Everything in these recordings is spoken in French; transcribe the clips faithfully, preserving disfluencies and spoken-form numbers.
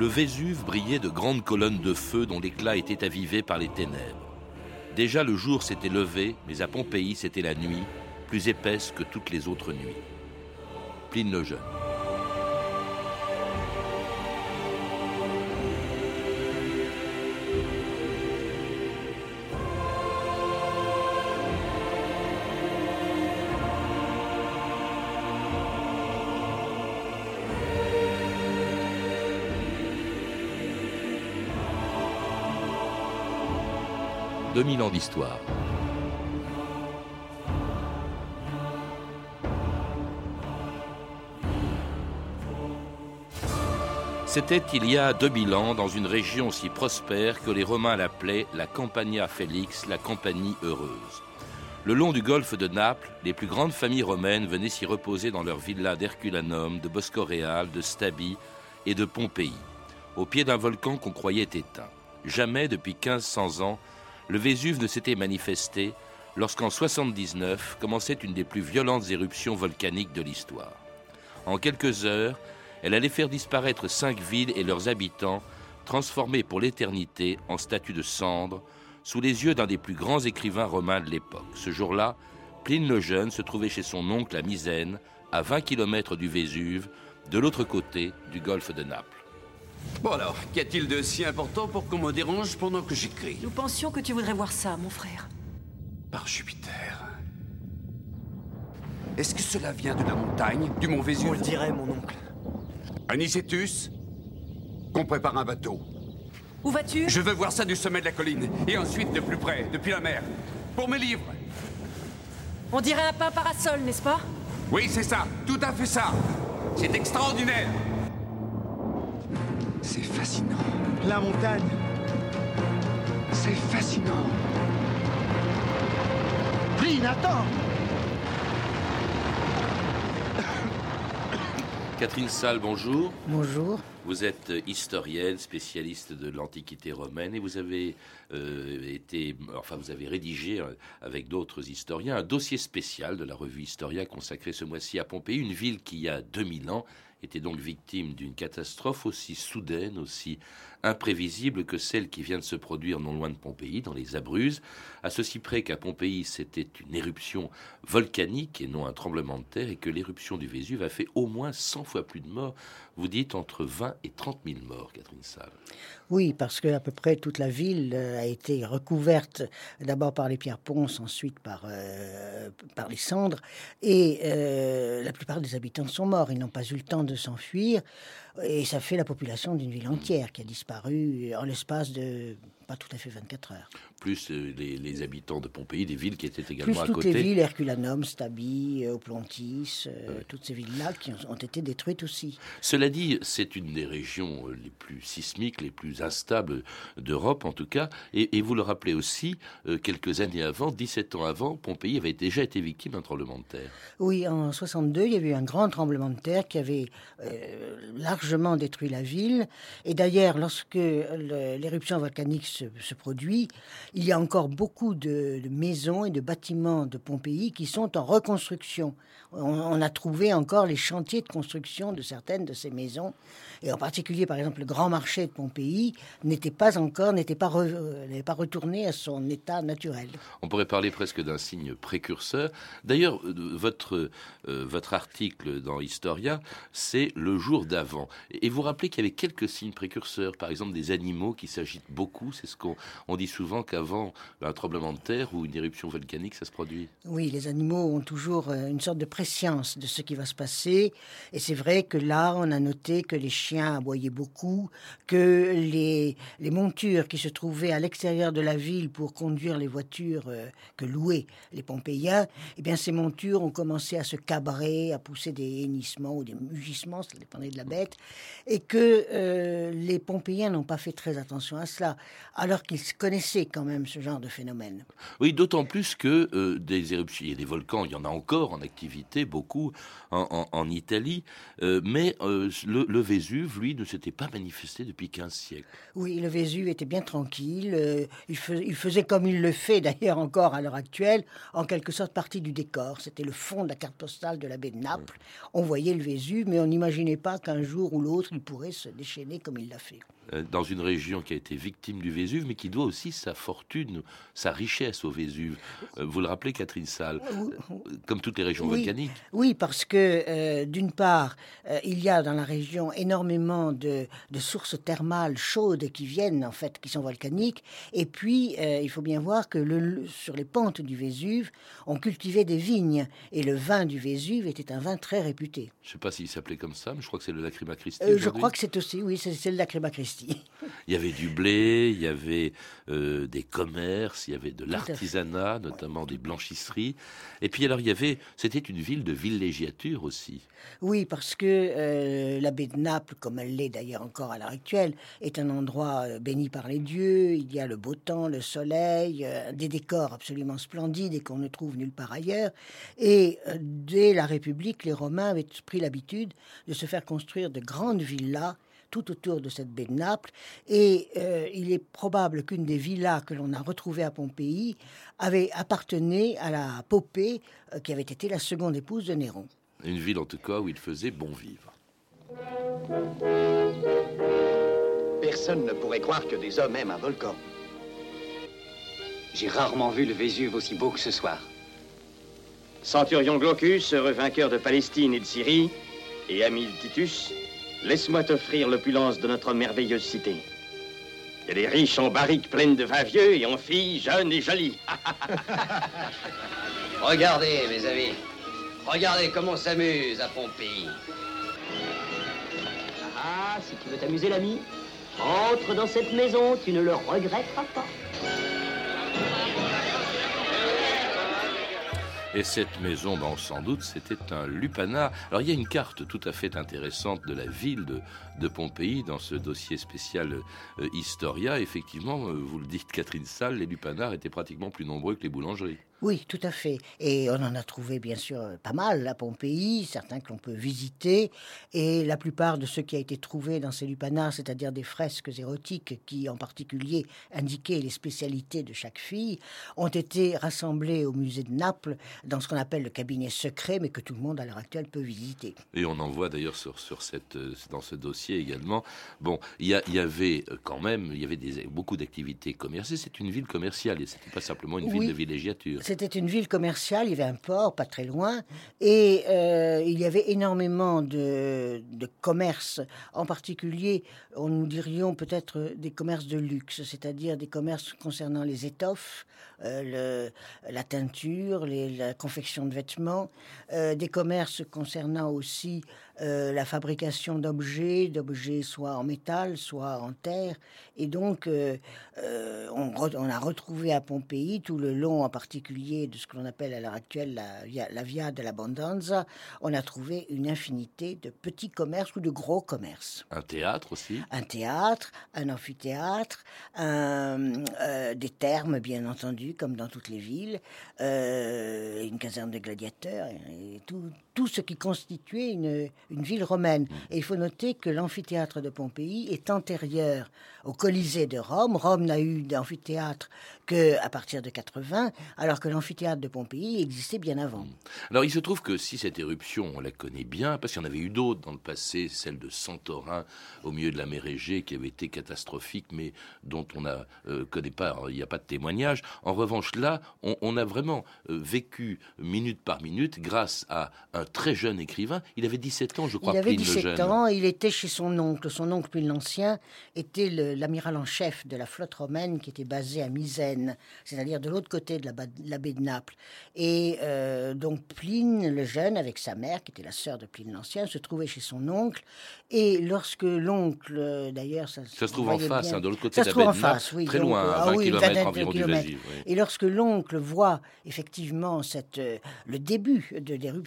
Le Vésuve brillait de grandes colonnes de feu dont l'éclat était avivé par les ténèbres. Déjà le jour s'était levé, mais à Pompéi c'était la nuit, plus épaisse que toutes les autres nuits. Pline le Jeune. deux mille ans d'histoire. C'était il y a deux mille ans dans une région aussi prospère que les Romains l'appelaient la Campania Felix, la Campanie heureuse. Le long du golfe de Naples, les plus grandes familles romaines venaient s'y reposer dans leurs villas d'Herculanum, de Boscoréal, de Stabie et de Pompéi, au pied d'un volcan qu'on croyait éteint. Jamais depuis quinze cents ans, le Vésuve ne s'était manifesté lorsqu'en soixante-dix-neuf commençait une des plus violentes éruptions volcaniques de l'histoire. En quelques heures, elle allait faire disparaître cinq villes et leurs habitants, transformés pour l'éternité en statues de cendres, sous les yeux d'un des plus grands écrivains romains de l'époque. Ce jour-là, Pline le Jeune se trouvait chez son oncle à Misène, à vingt kilomètres du Vésuve, de l'autre côté du golfe de Naples. Bon alors, qu'y a-t-il de si important pour qu'on me dérange pendant que j'écris? Nous pensions que tu voudrais voir ça, mon frère. Par Jupiter. Est-ce que cela vient de la montagne, du mont Vésuve? On le dirait, mon oncle. Anicetus, qu'on prépare un bateau. Où vas-tu? Je veux voir ça du sommet de la colline, et ensuite de plus près, depuis la mer. Pour mes livres. On dirait un pain parasol, n'est-ce pas? Oui, c'est ça, tout à fait ça. C'est extraordinaire. C'est fascinant. La montagne. C'est fascinant. Pline, attends. Catherine Salle, bonjour. Bonjour. Vous êtes historienne, spécialiste de l'Antiquité romaine, et vous avez euh, été, enfin vous avez rédigé euh, avec d'autres historiens un dossier spécial de la revue Historia consacré ce mois-ci à Pompéi, une ville qui, il y a deux mille ans, était donc victime d'une catastrophe aussi soudaine, aussi imprévisible que celle qui vient de se produire non loin de Pompéi, dans les Abruzzes, à ceci près qu'à Pompéi, c'était une éruption volcanique et non un tremblement de terre, et que l'éruption du Vésuve a fait au moins cent fois plus de morts. Vous dites entre vingt et trente mille morts, Catherine Salle. Oui, parce que à peu près toute la ville a été recouverte d'abord par les pierres ponces, ensuite par, euh, par les cendres, et euh, la plupart des habitants sont morts. Ils n'ont pas eu le temps de s'enfuir, et ça fait la population d'une ville entière qui a disparu en l'espace de pas tout à fait vingt-quatre heures. Plus euh, les, les habitants de Pompéi, des villes qui étaient Plus également à toutes côté. les villes, Herculanum, Stabie, Oplontis, euh, ouais. Toutes ces villes-là qui ont, ont été détruites aussi. Cela dit, c'est une des régions les plus sismiques, les plus instables d'Europe en tout cas, et, et vous le rappelez aussi, euh, quelques années avant, dix-sept ans avant, Pompéi avait déjà été victime d'un tremblement de terre. Oui, en soixante-deux, il y avait eu un grand tremblement de terre qui avait euh, largement détruit la ville, et d'ailleurs, lorsque le, l'éruption volcanique se, se produit, il y a encore beaucoup de, de maisons et de bâtiments de Pompéi qui sont en reconstruction. On, on a trouvé encore les chantiers de construction de certaines de ces maisons. Et en particulier, par exemple, le grand marché de Pompéi n'était pas encore, n'était pas, re, n'était pas retourné à son état naturel. On pourrait parler presque d'un signe précurseur. D'ailleurs, votre, euh, votre article dans Historia, c'est le jour d'avant. Et vous rappelez qu'il y avait quelques signes précurseurs, par exemple des animaux qui s'agitent beaucoup. C'est ce qu'on on dit souvent qu'avant un tremblement de terre ou une éruption volcanique, ça se produit. Oui, les animaux ont toujours une sorte de préscience de ce qui va se passer. Et c'est vrai que là, on a noté que les chiens aboyaient beaucoup, que les, les montures qui se trouvaient à l'extérieur de la ville pour conduire les voitures euh, que louaient les Pompéiens, eh bien ces montures ont commencé à se cabrer, à pousser des hennissements ou des mugissements, ça dépendait de la bête, et que euh, les Pompéiens n'ont pas fait très attention à cela. alors qu'ils connaissaient quand même ce genre de phénomène. Oui, d'autant plus que euh, des éruptions, il y a des volcans, il y en a encore en activité, beaucoup, en, en, en Italie, euh, mais euh, le, le Vésuve, lui, ne s'était pas manifesté depuis quinze siècles. Oui, le Vésuve était bien tranquille, euh, il, fais, il faisait comme il le fait d'ailleurs encore à l'heure actuelle, en quelque sorte partie du décor. C'était le fond de la carte postale de la baie de Naples. On voyait le Vésuve, mais on n'imaginait pas qu'un jour ou l'autre, il pourrait se déchaîner comme il l'a fait. Dans une région qui a été victime du Vésuve, mais qui doit aussi sa fortune, sa richesse au Vésuve. Vous le rappelez, Catherine Salle, comme toutes les régions oui, volcaniques. Oui, parce que euh, d'une part, euh, il y a dans la région énormément de, de sources thermales chaudes qui viennent, en fait, qui sont volcaniques. Et puis, euh, il faut bien voir que le, le, sur les pentes du Vésuve, on cultivait des vignes. Et le vin du Vésuve était un vin très réputé. Je ne sais pas s'il s'appelait comme ça, mais je crois que c'est le Lacryma Christi. Euh, je crois que c'est aussi, oui, c'est, c'est le Lacryma Christi. Il y avait du blé, il y avait euh, des commerces, il y avait de l'artisanat, notamment des blanchisseries. Et puis alors, il y avait, c'était une ville de villégiature aussi. Oui, parce que euh, la baie de Naples, comme elle l'est d'ailleurs encore à l'heure actuelle, est un endroit euh, béni par les dieux. Il y a le beau temps, le soleil, euh, des décors absolument splendides et qu'on ne trouve nulle part ailleurs. Et euh, dès la République, les Romains avaient pris l'habitude de se faire construire de grandes villas tout autour de cette baie de Naples. Et euh, il est probable qu'une des villas que l'on a retrouvées à Pompéi avait appartenu à la Popée, euh, qui avait été la seconde épouse de Néron. Une ville, en tout cas, où il faisait bon vivre. Personne ne pourrait croire que des hommes aiment un volcan. J'ai rarement vu le Vésuve aussi beau que ce soir. Centurion Glaucus, heureux vainqueur de Palestine et de Syrie, et ami de Titus, laisse-moi t'offrir l'opulence de notre merveilleuse cité. Il y a des riches en barriques pleines de vins vieux et en filles jeunes et jolies. Regardez, mes amis. Regardez comment on s'amuse à Pompéi. Ah, si tu veux t'amuser, l'ami, entre dans cette maison, tu ne le regretteras pas. Et cette maison, ben, sans doute, c'était un lupanar. Alors, il y a une carte tout à fait intéressante de la ville de, de Pompéi dans ce dossier spécial euh, Historia. Effectivement, euh, vous le dites, Catherine Salle, les lupanars étaient pratiquement plus nombreux que les boulangeries. Oui, tout à fait. Et on en a trouvé bien sûr pas mal à Pompéi, certains que l'on peut visiter. Et la plupart de ceux qui ont été trouvés dans ces lupanars, c'est-à-dire des fresques érotiques qui en particulier indiquaient les spécialités de chaque fille, ont été rassemblés au musée de Naples dans ce qu'on appelle le cabinet secret, mais que tout le monde à l'heure actuelle peut visiter. Et on en voit d'ailleurs sur, sur cette, dans ce dossier également. Bon, il y, a, il y avait quand même il y avait des, beaucoup d'activités commerciales. C'est une ville commerciale et ce n'était pas simplement une ville oui. de villégiature. C'était une ville commerciale, il y avait un port pas très loin, et euh, il y avait énormément de, de commerces, en particulier, on nous dirions peut-être des commerces de luxe, c'est-à-dire des commerces concernant les étoffes, euh, le, la teinture, les, la confection de vêtements, euh, des commerces concernant aussi euh, la fabrication d'objets, d'objets soit en métal, soit en terre, et donc euh, euh, on, re, on a retrouvé à Pompéi, tout le long en particulier de ce que l'on appelle à l'heure actuelle la via, la via de l'Abbondanza, on a trouvé une infinité de petits commerces ou de gros commerces. Un théâtre aussi. Un théâtre, un amphithéâtre, un, euh, des thermes bien entendu, comme dans toutes les villes, euh, une caserne de gladiateurs, et tout, tout ce qui constituait une, une ville romaine. Et il faut noter que l'amphithéâtre de Pompéi est antérieur au Colisée de Rome. Rome n'a eu d'amphithéâtre qu'à partir de quatre-vingts, alors que l'amphithéâtre de Pompéi existait bien avant. Alors il se trouve que si cette éruption, on la connaît bien, parce qu'il y en avait eu d'autres dans le passé, celle de Santorin au milieu de la mer Égée, qui avait été catastrophique, mais dont on ne euh, connaît pas, il n'y a pas de témoignage. En revanche, là, on, on a vraiment euh, vécu minute par minute grâce à un très jeune écrivain. Il avait dix-sept ans, je crois, Il avait Pline le Jeune. dix-sept ans, il était chez son oncle. Son oncle Pline l'Ancien était le, l'amiral en chef de la flotte romaine qui était basée à Misène, c'est-à-dire de l'autre côté de la, la baie de Naples. Et euh, donc Pline le Jeune, avec sa mère, qui était la sœur de Pline l'Ancien, se trouvait chez son oncle. Et lorsque l'oncle, d'ailleurs... Ça, ça se trouve en face, bien, hein, de l'autre côté ça de la se trouve baie en de Naples, face, oui, très donc, loin, à ah vingt oui, kilomètres environ du kilomètres. Vésivre. Oui. Et lorsque l'oncle voit effectivement cette, le début de l'éruption, c'est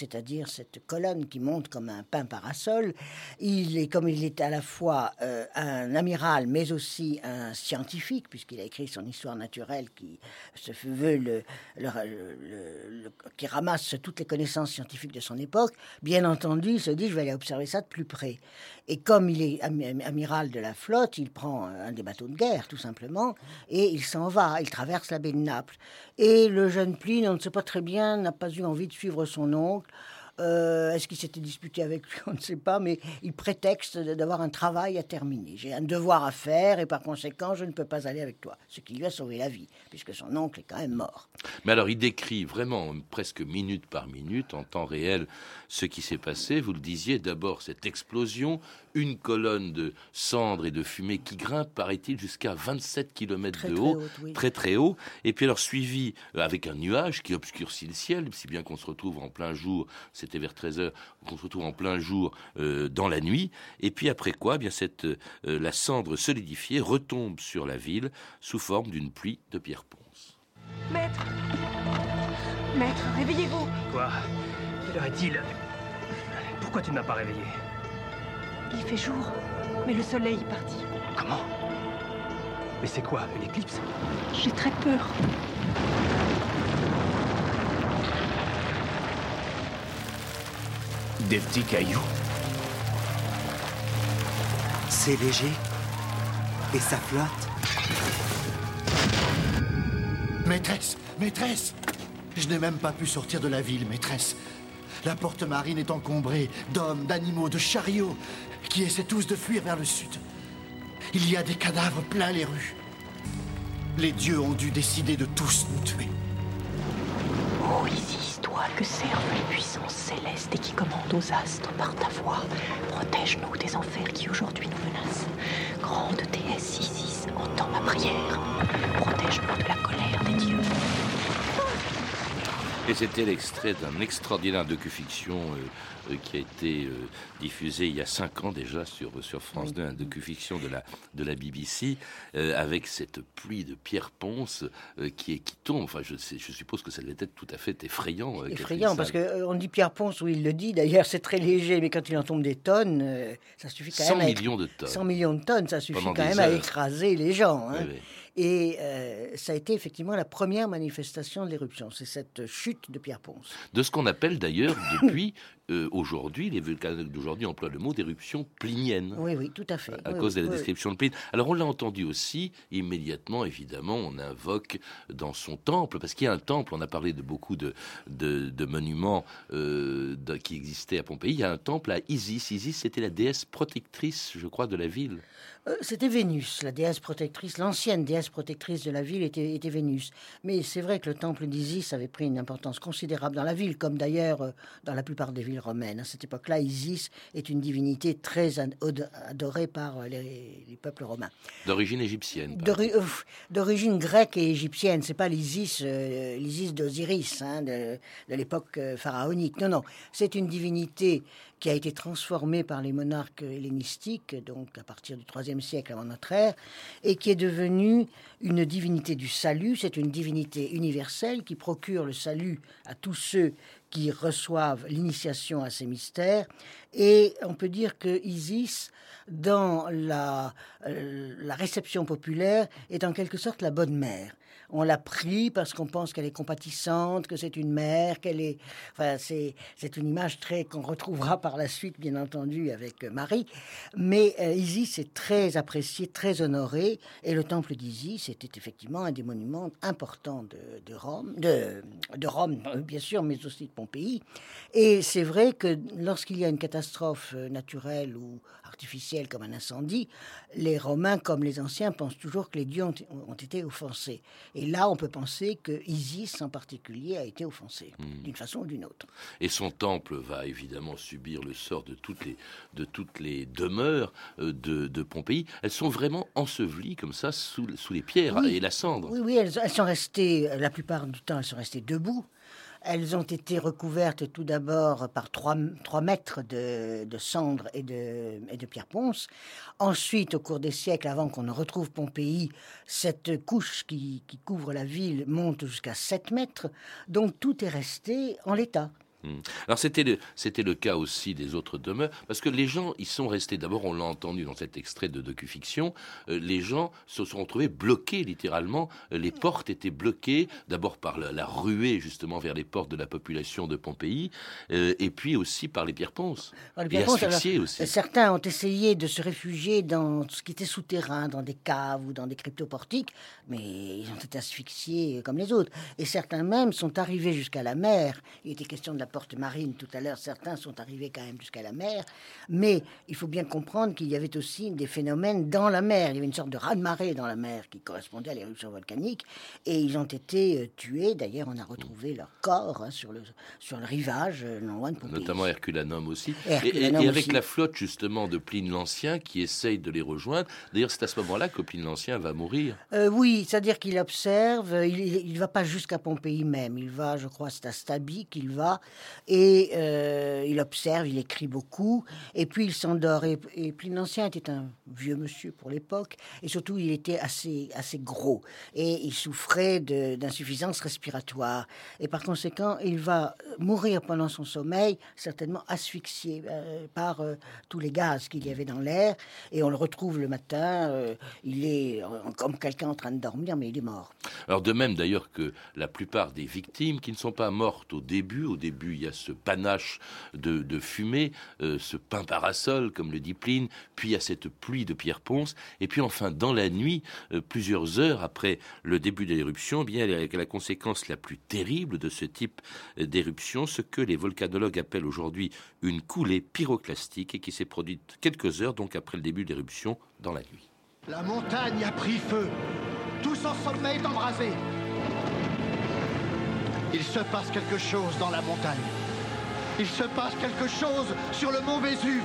c'est-à-dire cette colonne qui monte comme un pain parasol. Il est, comme il est à la fois euh, un amiral, mais aussi un scientifique, puisqu'il a écrit son histoire naturelle qui se veut le, le, le, le, qui ramasse toutes les connaissances scientifiques de son époque. Bien entendu, il se dit, je vais aller observer ça de plus près. Et comme il est am- amiral de la flotte, il prend un des bateaux de guerre, tout simplement, et il s'en va. Il traverse la baie de Naples. Et le jeune Pline, on ne sait pas très bien, n'a pas eu envie de suivre son oncle. Euh, est-ce qu'il s'était disputé avec lui? On ne sait pas, mais il prétexte d'avoir un travail à terminer. J'ai un devoir à faire et par conséquent, je ne peux pas aller avec toi. Ce qui lui a sauvé la vie, puisque son oncle est quand même mort. Mais alors, il décrit vraiment, presque minute par minute, en temps réel, ce qui s'est passé. Vous le disiez, d'abord, cette explosion, une colonne de cendres et de fumée qui grimpe, paraît-il, jusqu'à vingt-sept kilomètres de très haut, haute, oui. très très haut. Et puis alors, suivi euh, avec un nuage qui obscurcit le ciel, si bien qu'on se retrouve en plein jour, c'était vers treize heures, qu'on se retrouve en plein jour euh, dans la nuit. Et puis après quoi, eh bien cette, euh, la cendre solidifiée retombe sur la ville sous forme d'une pluie de pierres ponces. Maître Maître, réveillez-vous. Quoi? Quelle heure est-il? Pourquoi tu ne m'as pas réveillé? Il fait jour, mais le soleil est parti. Comment? Mais c'est quoi, une éclipse? J'ai très peur. Des petits cailloux. C'est léger. Et ça flotte. Maîtresse, maîtresse! Je n'ai même pas pu sortir de la ville, maîtresse. La porte marine est encombrée d'hommes, d'animaux, de chariots qui essaient tous de fuir vers le sud. Il y a des cadavres plein les rues. Les dieux ont dû décider de tous nous tuer. Oh Isis, toi que servent les puissances célestes et qui commandent aux astres par ta voix, protège-nous des enfers qui aujourd'hui nous menacent. Grande déesse Isis, entends ma prière. Protège-nous de la colère des dieux. Et c'était l'extrait d'un extraordinaire docu-fiction euh, euh, qui a été euh, diffusé il y a cinq ans déjà sur, sur France deux, un docu-fiction de la, de la B B C, euh, avec cette pluie de pierres ponces euh, qui, est, qui tombe. Enfin, je, sais, je suppose que ça devait être tout à fait effrayant. Euh, effrayant, parce qu'on euh, dit pierre ponce, où il le dit, d'ailleurs c'est très léger, mais quand il en tombe des tonnes, euh, ça suffit quand cent même... millions de tonnes. cent millions de tonnes, ça suffit Pendant quand même heures. à écraser les gens. Hein. Oui, oui. Et euh, ça a été effectivement la première manifestation de l'éruption, c'est cette chute de pierre ponce. De ce qu'on appelle d'ailleurs depuis euh, aujourd'hui, les vulcanologues d'aujourd'hui emploient le mot d'éruption plinienne. Oui, oui, tout à fait. À oui, cause oui, de la oui. description de Pline. Alors on l'a entendu aussi, immédiatement, évidemment, on invoque dans son temple, parce qu'il y a un temple, on a parlé de beaucoup de, de, de monuments euh, de, qui existaient à Pompéi, il y a un temple à Isis. Isis, c'était la déesse protectrice, je crois, de la ville. Euh, c'était Vénus, la déesse protectrice, l'ancienne déesse protectrice de la ville était, était Vénus. Mais c'est vrai que le temple d'Isis avait pris une importance considérable dans la ville, comme d'ailleurs euh, dans la plupart des villes romaines. À cette époque-là, Isis est une divinité très ad- adorée par les, les peuples romains. D'origine égyptienne. D'ori- euh, D'origine grecque et égyptienne, c'est pas l'Isis, euh, l'Isis d'Osiris, hein, de, de l'époque euh, pharaonique. Non, non, c'est une divinité qui a été transformée par les monarques hellénistiques, donc à partir du troisième siècle avant notre ère, et qui est devenue une divinité du salut. C'est une divinité universelle qui procure le salut à tous ceux qui reçoivent l'initiation à ces mystères. Et on peut dire que Isis, dans la, euh, la réception populaire, est en quelque sorte la bonne mère. On l'a pris parce qu'on pense qu'elle est compatissante, que c'est une mère, qu'elle est... Enfin, c'est, c'est une image très qu'on retrouvera par la suite, bien entendu, avec Marie. Mais euh, Isis est très appréciée, très honorée. Et le temple d'Isis était effectivement un des monuments importants de, de Rome, de, de Rome, bien sûr, mais aussi de Pompéi. Et c'est vrai que lorsqu'il y a une catastrophe naturelle ou artificielle comme un incendie, les Romains, comme les anciens, pensent toujours que les dieux ont, ont été offensés. Et là, on peut penser que Isis, en particulier, a été offensée, mmh. d'une façon ou d'une autre. Et son temple va évidemment subir le sort de toutes les, de toutes les demeures de, de Pompéi. Elles sont vraiment ensevelies comme ça, sous, sous les pierres oui. et la cendre. Oui, oui, elles, elles sont restées, la plupart du temps, elles sont restées debout. Elles ont été recouvertes tout d'abord par trois, trois mètres de, de cendres et de, et de pierres ponces. Ensuite, au cours des siècles, avant qu'on ne retrouve Pompéi, cette couche qui, qui couvre la ville monte jusqu'à sept mètres. Donc tout est resté en l'état. Mmh. Alors c'était le, c'était le cas aussi des autres demeures, parce que les gens, ils sont restés, d'abord on l'a entendu dans cet extrait de docu-fiction, euh, les gens se sont retrouvés bloqués littéralement, euh, les portes étaient bloquées, d'abord par la, la ruée justement vers les portes de la population de Pompéi, euh, et puis aussi par les pierres-ponces, Alors, les et pierres-ponces, asphyxiés alors, aussi. Certains ont essayé de se réfugier dans ce qui était souterrain, dans des caves ou dans des cryptoportiques, mais ils ont été asphyxiés comme les autres. Et certains même sont arrivés jusqu'à la mer. Il était question de la porte marine tout à l'heure, certains sont arrivés quand même jusqu'à la mer, mais il faut bien comprendre qu'il y avait aussi des phénomènes dans la mer. Il y avait une sorte de raz-de-marée dans la mer qui correspondait à l'éruption volcanique, et ils ont été euh, tués. D'ailleurs, on a retrouvé leur corps hein, sur, le, sur le rivage, euh, non loin de Pompéi. Notamment Herculanum aussi. Et, Herculanum et, et avec aussi. la flotte justement de Pline l'Ancien qui essaye de les rejoindre. D'ailleurs, c'est à ce moment-là que Pline l'Ancien va mourir. Euh, oui, c'est-à-dire qu'il observe, il ne va pas jusqu'à Pompéi même, il va, je crois, c'est à Stabie qu'il va, et euh, il observe, il écrit beaucoup, et puis il s'endort. Et, et Pline l'Ancien était un vieux monsieur pour l'époque, et surtout il était assez, assez gros, et il souffrait de, d'insuffisance respiratoire. Et par conséquent, il va mourir pendant son sommeil, certainement asphyxié euh, par euh, tous les gaz qu'il y avait dans l'air, et on le retrouve le matin, euh, il est euh, comme quelqu'un en train de dormir, mais il est mort. Alors de même d'ailleurs que la plupart des victimes qui ne sont pas mortes au début, au début il y a ce panache de, de fumée, euh, ce pain parasol comme le dit Pline, puis il y a cette pluie de pierres-ponces, et puis enfin dans la nuit, euh, plusieurs heures après le début de l'éruption, eh bien la, la conséquence la plus terrible de ce type d'éruption, ce que les volcanologues appellent aujourd'hui une coulée pyroclastique et qui s'est produite quelques heures donc après le début de l'éruption dans la nuit. La montagne a pris feu. Tout son sommet est embrasé. Il se passe quelque chose dans la montagne. Il se passe quelque chose sur le mont Vésuve.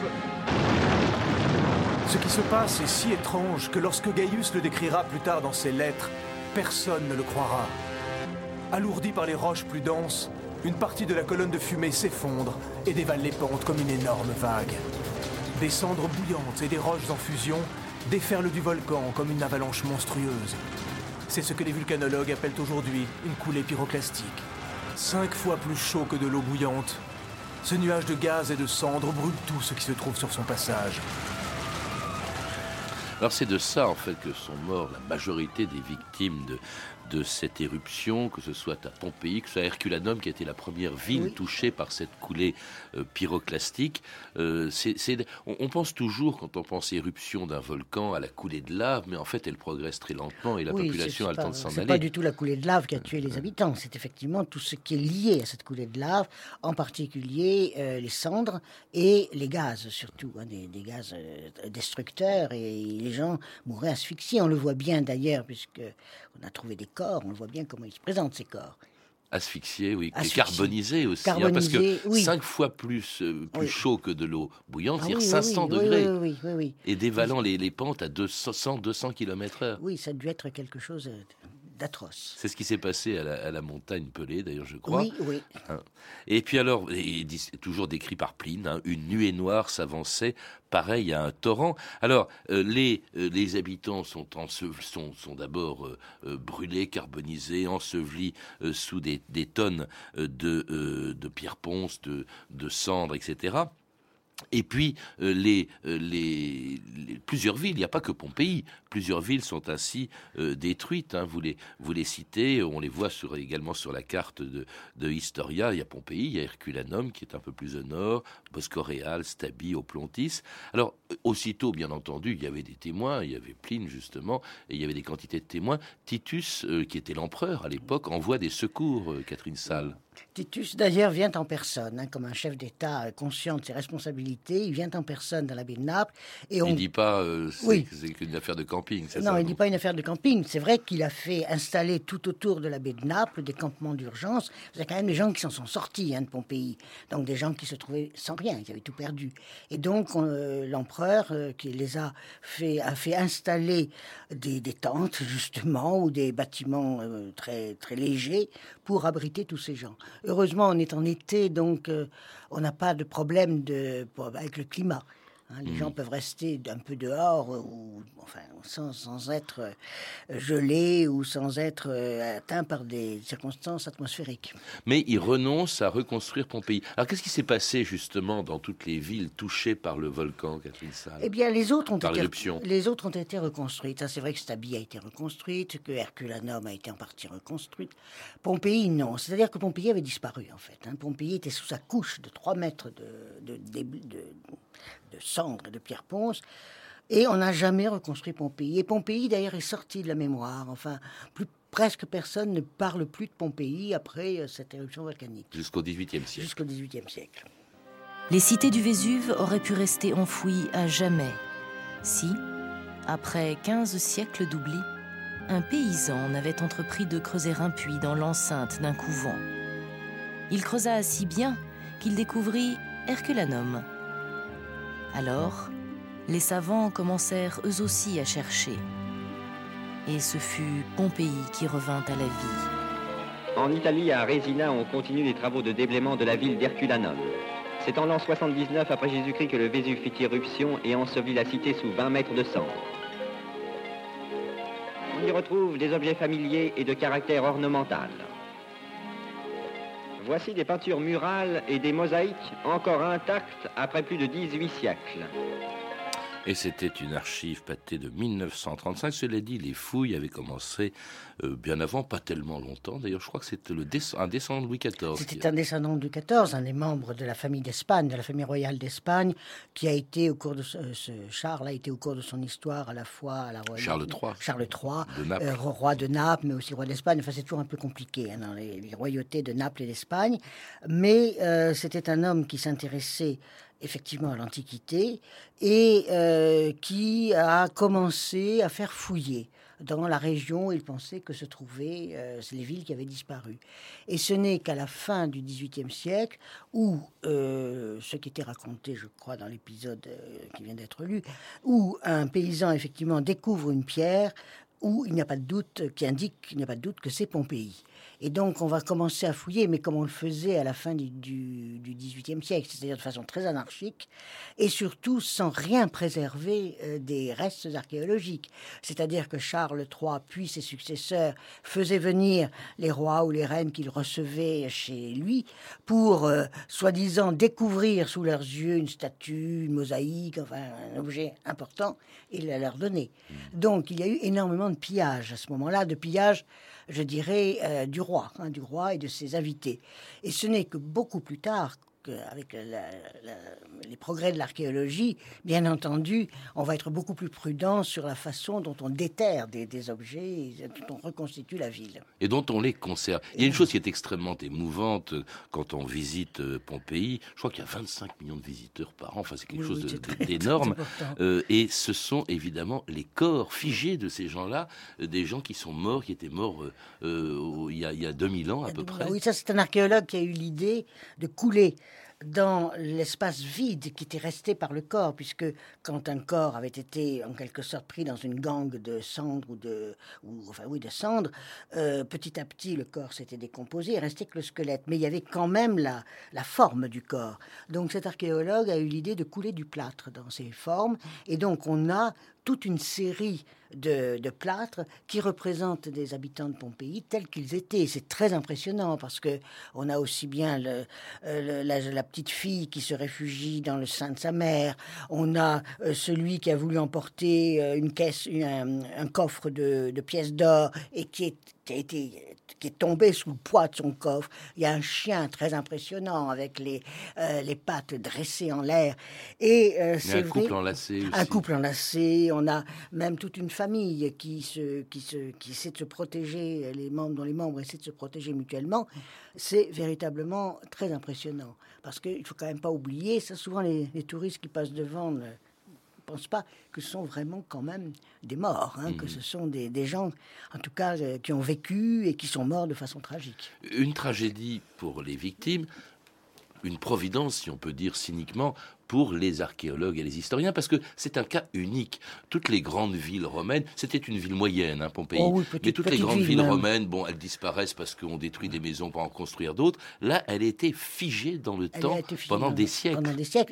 Ce qui se passe est si étrange que lorsque Gaius le décrira plus tard dans ses lettres, personne ne le croira. Alourdi par les roches plus denses, une partie de la colonne de fumée s'effondre et dévale les pentes comme une énorme vague. Des cendres bouillantes et des roches en fusion déferlent du volcan comme une avalanche monstrueuse. C'est ce que les vulcanologues appellent aujourd'hui une coulée pyroclastique. Cinq fois plus chaud que de l'eau bouillante, ce nuage de gaz et de cendres brûle tout ce qui se trouve sur son passage. Alors c'est de ça en fait que sont morts la majorité des victimes de, de cette éruption, que ce soit à Pompéi, que ce soit à Herculanum qui a été la première ville oui. touchée par cette coulée euh, pyroclastique. Euh, c'est, c'est, on, on pense toujours, quand on pense éruption d'un volcan, à la coulée de lave, mais en fait elle progresse très lentement et la oui, population c'est, a le pas, temps de s'en c'est aller. C'est pas du tout la coulée de lave qui a tué les habitants, c'est effectivement tout ce qui est lié à cette coulée de lave, en particulier euh, les cendres et les gaz surtout, hein, des, des gaz euh, destructeurs, et les gens mouraient asphyxiés. On le voit bien d'ailleurs, puisque on a trouvé des corps, on le voit bien comment ils se présentent ces corps. Asphyxiés, oui, Asphyxiés. Et carbonisés aussi, Carbonisés, hein, parce que oui. cinq fois plus, euh, plus oui. chaud que de l'eau bouillante, ah, c'est-à-dire oui, cinq cents oui, degrés, oui, oui, oui, oui. et dévalant les, les pentes à deux cents à deux cents kilomètres heure. Oui, ça a dû être quelque chose d'atroce. C'est ce qui s'est passé à la, à la montagne Pelée, d'ailleurs, je crois. Oui, oui. Hein. Et puis alors, et, toujours décrit par Pline, hein, une nuée noire s'avançait, pareil à un torrent. Alors, euh, les, euh, les habitants sont, ensevel, sont, sont d'abord euh, euh, brûlés, carbonisés, ensevelis euh, sous des, des tonnes euh, de, euh, de pierres-ponces, de, de cendres, et cetera. Et puis, euh, les, euh, les, les, plusieurs villes, il n'y a pas que Pompéi, plusieurs villes sont ainsi euh, détruites. Hein, vous, les, vous les citez, on les voit sur, également sur la carte de, de Historia. Il y a Pompéi, il y a Herculanum qui est un peu plus au nord, Boscoréal, Stabie, Oplontis. Alors, aussitôt, bien entendu, il y avait des témoins, il y avait Pline justement, et il y avait des quantités de témoins. Titus, euh, qui était l'empereur à l'époque, envoie des secours, euh, Catherine Salle. Titus, d'ailleurs, vient en personne, hein, comme un chef d'État conscient de ses responsabilités. Il vient en personne dans la baie de Naples. Et on... Il ne dit pas euh, c'est, oui. que c'est qu'une affaire de camping, c'est non, ça? Non, il ne dit pas une affaire de camping. C'est vrai qu'il a fait installer tout autour de la baie de Naples des campements d'urgence. Il y a quand même des gens qui s'en sont sortis hein, de Pompéi. Donc des gens qui se trouvaient sans rien, qui avaient tout perdu. Et donc on, euh, l'empereur euh, qui les a fait, a fait installer des, des tentes, justement, ou des bâtiments euh, très, très légers pour abriter tous ces gens. Heureusement, on est en été, donc euh, on n'a pas de problème de, avec le climat. Hein, les Mmh. gens peuvent rester un peu dehors, ou, enfin, sans, sans être euh, gelés ou sans être euh, atteints par des circonstances atmosphériques. Mais ils renoncent à reconstruire Pompéi. Alors qu'est-ce qui s'est passé justement dans toutes les villes touchées par le volcan, Catherine Salle? Eh bien, les autres ont Par été, l'éruption. les autres ont été reconstruites. Ça, c'est vrai que Stabie a été reconstruite, que Herculanum a été en partie reconstruite. Pompéi, non. C'est-à-dire que Pompéi avait disparu, en fait. Hein. Pompéi était sous sa couche de trois mètres de, de, de, de, de cendres et de pierre ponce. Et on n'a jamais reconstruit Pompéi. Et Pompéi, d'ailleurs, est sorti de la mémoire. Enfin, plus, presque personne ne parle plus de Pompéi après euh, cette éruption volcanique. Jusqu'au dix-huitième siècle. Jusqu'au dix-huitième siècle. Les cités du Vésuve auraient pu rester enfouies à jamais si, après quinze siècles d'oubli, un paysan n'avait entrepris de creuser un puits dans l'enceinte d'un couvent. Il creusa si bien qu'il découvrit Herculanum. Alors, les savants commencèrent eux aussi à chercher. Et ce fut Pompéi qui revint à la vie. En Italie, à Resina, on continue les travaux de déblaiement de la ville d'Herculanum. C'est en l'an soixante-dix-neuf après Jésus-Christ que le Vésuve fit irruption et ensevelit la cité sous vingt mètres de cendres. On y retrouve des objets familiers et de caractère ornemental. Voici des peintures murales et des mosaïques encore intactes après plus de dix-huit siècles. Et c'était une archive pâtée de mille neuf cent trente-cinq. Cela dit, les fouilles avaient commencé euh, bien avant, pas tellement longtemps. D'ailleurs, je crois que c'était le descend- un descendant de Louis quatorze. C'était qui... un descendant de Louis quatorze, un des membres de la famille d'Espagne, de la famille royale d'Espagne, qui a été au cours de ce, ce Charles a été au cours de son histoire à la fois à la royaume, Charles trois. Charles trois, de Naples. Euh, roi de Naples, mais aussi roi d'Espagne. Enfin, c'est toujours un peu compliqué hein, dans les, les royautés de Naples et d'Espagne. Mais euh, c'était un homme qui s'intéressait effectivement à l'Antiquité et euh, qui a commencé à faire fouiller dans la région où il pensait que se trouvaient euh, les villes qui avaient disparu. Et ce n'est qu'à la fin du dix-huitième siècle où, euh, ce qui était raconté, je crois, dans l'épisode euh, qui vient d'être lu, où un paysan, effectivement, découvre une pierre où il n'y a pas de doute, qui indique qu'il n'y a pas de doute que c'est Pompéi. Et donc, on va commencer à fouiller, mais comme on le faisait à la fin du, du, du dix-huitième siècle, c'est-à-dire de façon très anarchique, et surtout sans rien préserver euh, des restes archéologiques. C'est-à-dire que Charles trois, puis ses successeurs, faisaient venir les rois ou les reines qu'ils recevaient chez lui pour, euh, soi-disant, découvrir sous leurs yeux une statue, une mosaïque, enfin, un objet important, et la leur donner. Donc, il y a eu énormément de pillages à ce moment-là, de pillages, je dirais, euh, du roi, hein, du roi et de ses invités. Et ce n'est que beaucoup plus tard, avec la, la, les progrès de l'archéologie, bien entendu, on va être beaucoup plus prudent sur la façon dont on déterre des, des objets et dont on reconstitue la ville. Et dont on les conserve. Il y a une chose qui est extrêmement émouvante quand on visite Pompéi. Je crois qu'il y a vingt-cinq millions de visiteurs par an. Enfin, c'est quelque oui, chose oui, de, très, d'énorme. Euh, et ce sont évidemment les corps figés de ces gens-là, euh, des gens qui sont morts, qui étaient morts euh, il, y a, il y a deux mille ans à peu près. Oui, ça c'est un archéologue qui a eu l'idée de couler dans l'espace vide qui était resté par le corps, puisque quand un corps avait été en quelque sorte pris dans une gangue de cendres ou de, ou, enfin oui, de cendres, euh, petit à petit le corps s'était décomposé, il restait que le squelette, mais il y avait quand même la, la forme du corps. Donc cet archéologue a eu l'idée de couler du plâtre dans ces formes, et donc on a toute une série de, de plâtres qui représentent des habitants de Pompéi tels qu'ils étaient. C'est très impressionnant parce que on a aussi bien le, le, la, la petite fille qui se réfugie dans le sein de sa mère. On a euh, celui qui a voulu emporter euh, une caisse, une, un, un coffre de, de pièces d'or et qui, est, qui a été qui est tombé sous le poids de son coffre. Il y a un chien très impressionnant avec les, euh, les pattes dressées en l'air. Et euh, c'est un vrai, couple enlacé aussi. Un couple enlacé. On a même toute une famille qui, se, qui, se, qui essaie de se protéger, les membres, dont les membres essaient de se protéger mutuellement. C'est véritablement très impressionnant. Parce qu'il ne faut quand même pas oublier, ça souvent les, les touristes qui passent devant ne pensent pas que ce sont vraiment quand même des morts, hein, mmh. que ce sont des, des gens, en tout cas, euh, qui ont vécu et qui sont morts de façon tragique. Une tragédie pour les victimes, une providence, si on peut dire cyniquement, pour les archéologues et les historiens, parce que c'est un cas unique. Toutes les grandes villes romaines, c'était une ville moyenne, hein, Pompéi, oh oui, petite, mais toutes les grandes ville, villes même. romaines, bon, elles disparaissent parce qu'on détruit des maisons pour en construire d'autres. Là, elle était figée dans le elle temps pendant des siècles. Pendant des siècles. Et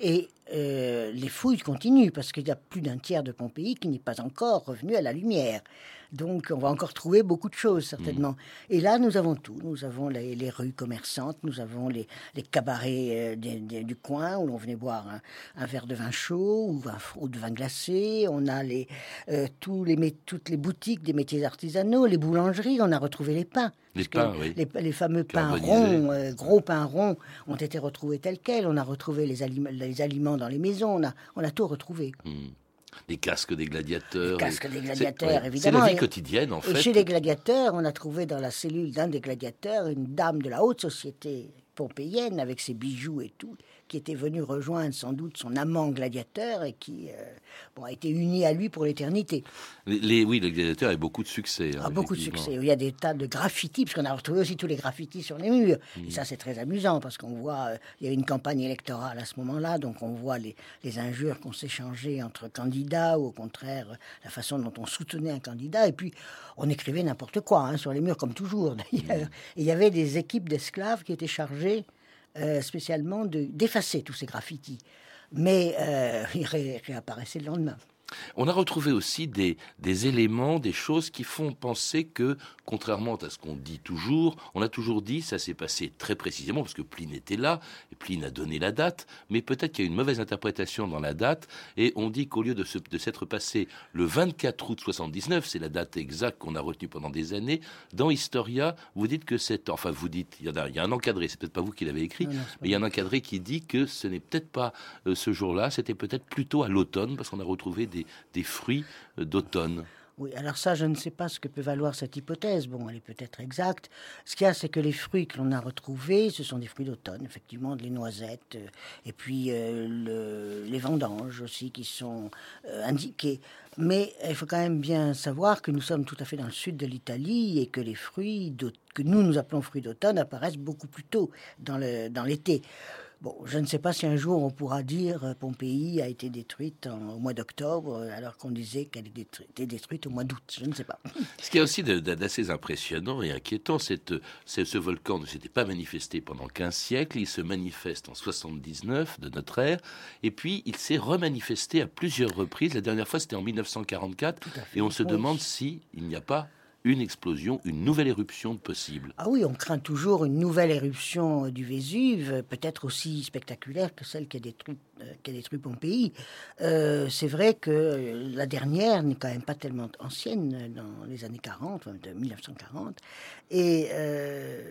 euh, les fouilles continuent, parce qu'il y a plus d'un tiers de Pompéi qui n'est pas encore revenu à la lumière. Donc, on va encore trouver beaucoup de choses, certainement. Mmh. Et là, nous avons tout. Nous avons les, les rues commerçantes, nous avons les, les cabarets euh, des, des, du coin où l'on venait boire un, un verre de vin chaud ou, un, ou de vin glacé. On a les, euh, tous les, toutes les boutiques des métiers artisanaux, les boulangeries. On a retrouvé les pains. Les pains, oui. Les, les fameux pains ronds, euh, gros pains ronds, ont été retrouvés tels quels. On a retrouvé les, alim- les aliments dans les maisons. On a, on a tout retrouvé. Mmh. Les casques des gladiateurs. Les casques des gladiateurs, c'est, ouais, évidemment. C'est la vie quotidienne, en et fait. Et chez les gladiateurs, on a trouvé dans la cellule d'un des gladiateurs une dame de la haute société pompéienne, avec ses bijoux et tout, qui était venue rejoindre sans doute son amant gladiateur et qui euh, bon, a été uni à lui pour l'éternité. Les, les, oui, les gladiateurs avaient beaucoup de succès. Hein, ah, beaucoup de succès. Il y a des tas de graffitis, parce qu'on a retrouvé aussi tous les graffitis sur les murs. Mmh. Et ça, c'est très amusant, parce qu'on voit, euh, il y a eu une campagne électorale à ce moment-là, donc on voit les, les injures qu'on s'échangeait entre candidats, ou au contraire, la façon dont on soutenait un candidat. Et puis, on écrivait n'importe quoi hein, sur les murs, comme toujours, d'ailleurs. Mmh. Et il y avait des équipes d'esclaves qui étaient chargées Euh, spécialement de, d'effacer tous ces graffitis. Mais euh, ils ré, réapparaissaient le lendemain. On a retrouvé aussi des, des éléments, des choses qui font penser que, contrairement à ce qu'on dit toujours, on a toujours dit, ça s'est passé très précisément, parce que Pline était là, et Pline a donné la date, mais peut-être qu'il y a une mauvaise interprétation dans la date, et on dit qu'au lieu de, se, de s'être passé le vingt-quatre août soixante-dix-neuf, c'est la date exacte qu'on a retenue pendant des années, dans Historia, vous dites que c'est... Enfin, vous dites, il y, a, il y a un encadré, c'est peut-être pas vous qui l'avez écrit, non, non, mais il y a un encadré qui dit que ce n'est peut-être pas euh, ce jour-là, c'était peut-être plutôt à l'automne, parce qu'on a retrouvé des des fruits d'automne. Oui, alors ça, je ne sais pas ce que peut valoir cette hypothèse. Bon, elle est peut-être exacte. Ce qu'il y a, c'est que les fruits que l'on a retrouvés, ce sont des fruits d'automne, effectivement, les noisettes, euh, et puis euh, le, les vendanges aussi qui sont euh, indiquées. Mais il faut quand même bien savoir que nous sommes tout à fait dans le sud de l'Italie et que les fruits que nous, nous appelons fruits d'automne apparaissent beaucoup plus tôt dans, le, dans l'été. Bon, je ne sais pas si un jour on pourra dire euh, Pompéi a été détruite en, au mois d'octobre, alors qu'on disait qu'elle était détruite, détruite au mois d'août. Je ne sais pas. Ce qui est aussi de, de, d'assez impressionnant et inquiétant, c'est que ce volcan ne s'était pas manifesté pendant quinze siècles. Il se manifeste en soixante-dix-neuf de notre ère, et puis il s'est remanifesté à plusieurs reprises. La dernière fois, c'était en mille neuf cent quarante-quatre, et on se demande si il n'y a pas une explosion, une nouvelle éruption possible. Ah oui, on craint toujours une nouvelle éruption du Vésuve, peut-être aussi spectaculaire que celle qui a détruit, euh, qui a détruit Pompéi. Euh, c'est vrai que la dernière n'est quand même pas tellement ancienne, dans les années quarante, de mille neuf cent quarante, et euh,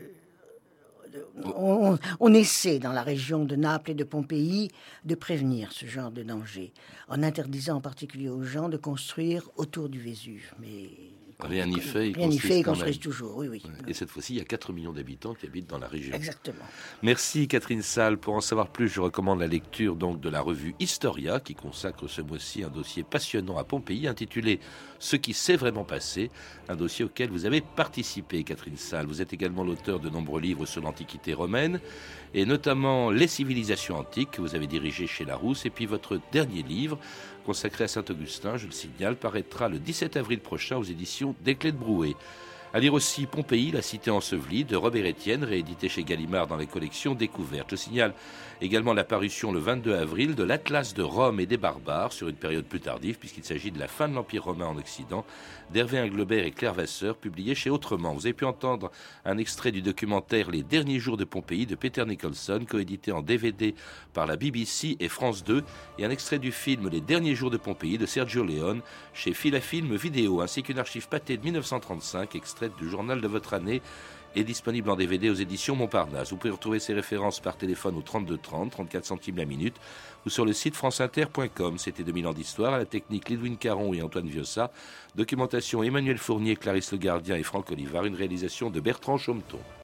on, on essaie dans la région de Naples et de Pompéi de prévenir ce genre de danger, en interdisant en particulier aux gens de construire autour du Vésuve. Mais Rien n'y fait, ils Rien construisent, fait, ils quand construisent même. toujours, oui, oui. Et cette fois-ci, il y a quatre millions d'habitants qui habitent dans la région. Exactement. Merci Catherine Salle. Pour en savoir plus, je recommande la lecture donc de la revue Historia, qui consacre ce mois-ci un dossier passionnant à Pompéi, intitulé « Ce qui s'est vraiment passé », un dossier auquel vous avez participé, Catherine Salle. Vous êtes également l'auteur de nombreux livres sur l'Antiquité romaine, et notamment « Les civilisations antiques » que vous avez dirigé chez Larousse, et puis votre dernier livre, consacré à Saint-Augustin, je le signale, paraîtra le dix-sept avril prochain aux éditions des Clés de Brouet. À lire aussi Pompéi, la cité ensevelie de Robert Estienne, réédité chez Gallimard dans les collections Découvertes. Je signale également la parution le vingt-deux avril de l'Atlas de Rome et des barbares, sur une période plus tardive, puisqu'il s'agit de la fin de l'Empire romain en Occident, d'Hervé Inglebert et Claire Vasseur, publié chez Autrement. Vous avez pu entendre un extrait du documentaire Les derniers jours de Pompéi de Peter Nicholson, coédité en D V D par la B B C et France deux, et un extrait du film Les derniers jours de Pompéi de Sergio Leone chez Filafilm Vidéo, ainsi qu'une archive pâtée de mille neuf cent trente-cinq, extraite du journal de votre année, est disponible en D V D aux éditions Montparnasse. Vous pouvez retrouver ces références par téléphone au trente-deux trente, trente-quatre centimes la minute, ou sur le site franceinter point com. C'était deux mille ans d'histoire, à la technique Lidwin Caron et Antoine Viossa, documentation Emmanuel Fournier, Clarisse Le Gardien et Franck Olivard, une réalisation de Bertrand Chaumeton.